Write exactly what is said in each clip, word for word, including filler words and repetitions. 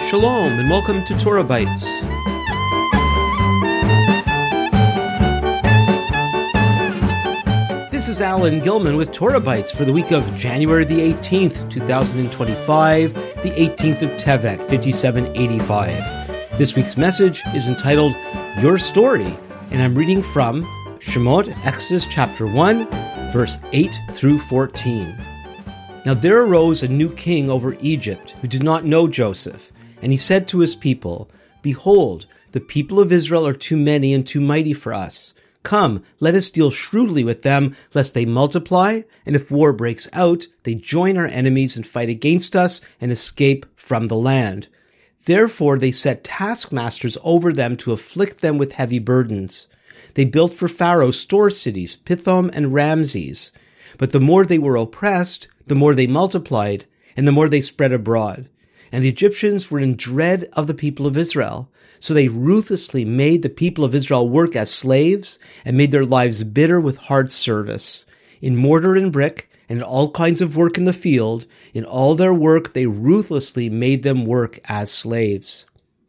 Shalom and welcome to Torah Bites. This is Alan Gilman with Torah Bites for the week of January the eighteenth, two thousand twenty-five, the eighteenth of Tevet, fifty-seven eighty-five. This week's message is entitled Your Story, and I'm reading from Shemot, Exodus chapter one, verse eight through fourteen. Now there arose a new king over Egypt who did not know Joseph, and he said to his people, Behold, the people of Israel are too many and too mighty for us. Come, let us deal shrewdly with them, lest they multiply, and if war breaks out, they join our enemies and fight against us and escape from the land. Therefore they set taskmasters over them to afflict them with heavy burdens. They built for Pharaoh store cities, Pithom and Ramses. But the more they were oppressed, the more they multiplied, and the more they spread abroad. And the Egyptians were in dread of the people of Israel. So they ruthlessly made the people of Israel work as slaves and made their lives bitter with hard service. In mortar and brick, and in all kinds of work in the field, in all their work they ruthlessly made them work as slaves.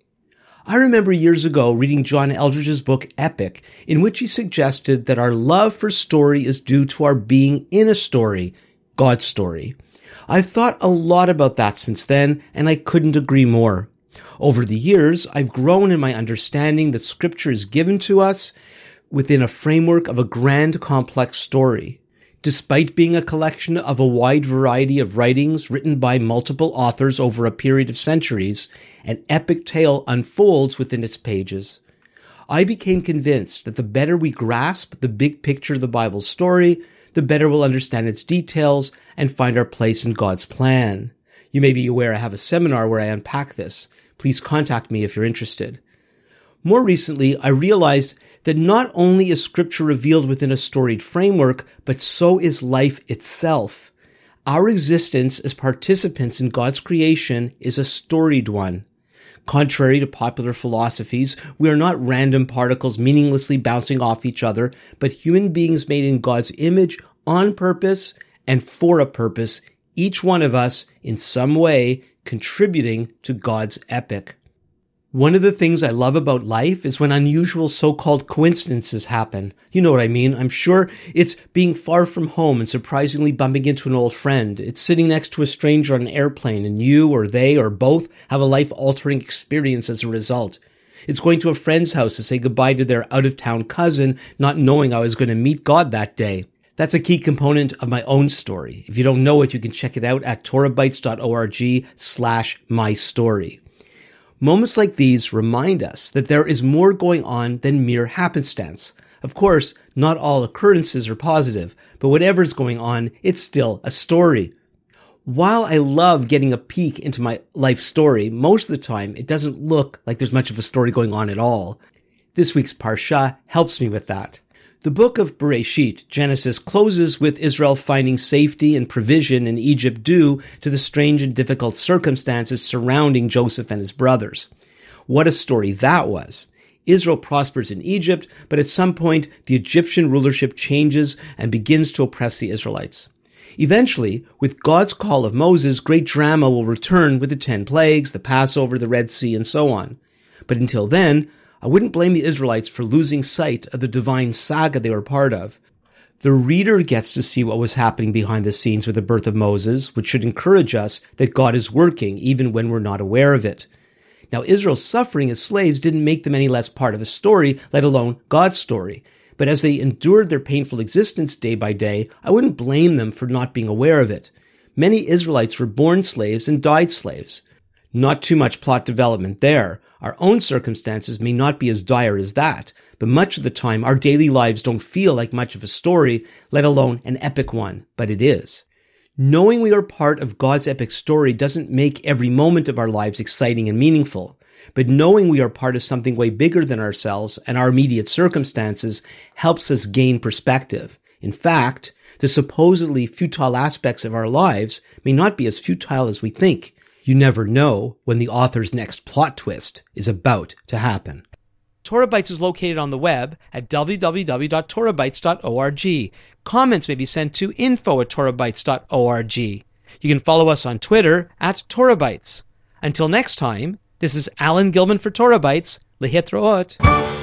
I remember years ago reading John Eldredge's book Epic, in which he suggested that our love for story is due to our being in a story, God's story. I've thought a lot about that since then, and I couldn't agree more. Over the years, I've grown in my understanding that Scripture is given to us within a framework of a grand, complex story. Despite being a collection of a wide variety of writings written by multiple authors over a period of centuries, an epic tale unfolds within its pages. I became convinced that the better we grasp the big picture of the Bible's story, the better we'll understand its details and find our place in God's plan. You may be aware I have a seminar where I unpack this. Please contact me if you're interested. More recently, I realized that not only is Scripture revealed within a storied framework, but so is life itself. Our existence as participants in God's creation is a storied one. Contrary to popular philosophies, we are not random particles meaninglessly bouncing off each other, but human beings made in God's image on purpose and for a purpose, each one of us in some way contributing to God's epic. One of the things I love about life is when unusual so-called coincidences happen. You know what I mean. I'm sure it's being far from home and surprisingly bumping into an old friend. It's sitting next to a stranger on an airplane and you or they or both have a life-altering experience as a result. It's going to a friend's house to say goodbye to their out-of-town cousin, not knowing I was going to meet God that day. That's a key component of my own story. If you don't know it, you can check it out at torahbites.org slash my story. Moments like these remind us that there is more going on than mere happenstance. Of course, not all occurrences are positive, but whatever's going on, it's still a story. While I love getting a peek into my life story, most of the time it doesn't look like there's much of a story going on at all. This week's Parsha helps me with that. The book of Bereshit, Genesis, closes with Israel finding safety and provision in Egypt due to the strange and difficult circumstances surrounding Joseph and his brothers. What a story that was. Israel prospers in Egypt, but at some point the Egyptian rulership changes and begins to oppress the Israelites. Eventually, with God's call of Moses, great drama will return with the ten plagues, the Passover, the Red Sea, and so on. But until then, I wouldn't blame the Israelites for losing sight of the divine saga they were part of. The reader gets to see what was happening behind the scenes with the birth of Moses, which should encourage us that God is working even when we're not aware of it. Now, Israel's suffering as slaves didn't make them any less part of the story, let alone God's story. But as they endured their painful existence day by day, I wouldn't blame them for not being aware of it. Many Israelites were born slaves and died slaves. Not too much plot development there. Our own circumstances may not be as dire as that, but much of the time our daily lives don't feel like much of a story, let alone an epic one, but it is. Knowing we are part of God's epic story doesn't make every moment of our lives exciting and meaningful, but knowing we are part of something way bigger than ourselves and our immediate circumstances helps us gain perspective. In fact, the supposedly futile aspects of our lives may not be as futile as we think. You never know when the author's next plot twist is about to happen. Torah Bites is located on the web at w w w dot torah bites dot org. Comments may be sent to info at torah bites dot org. You can follow us on Twitter at Torah Bites. Until next time, This is Alan Gilman for Torah Bytes. Lehitraot.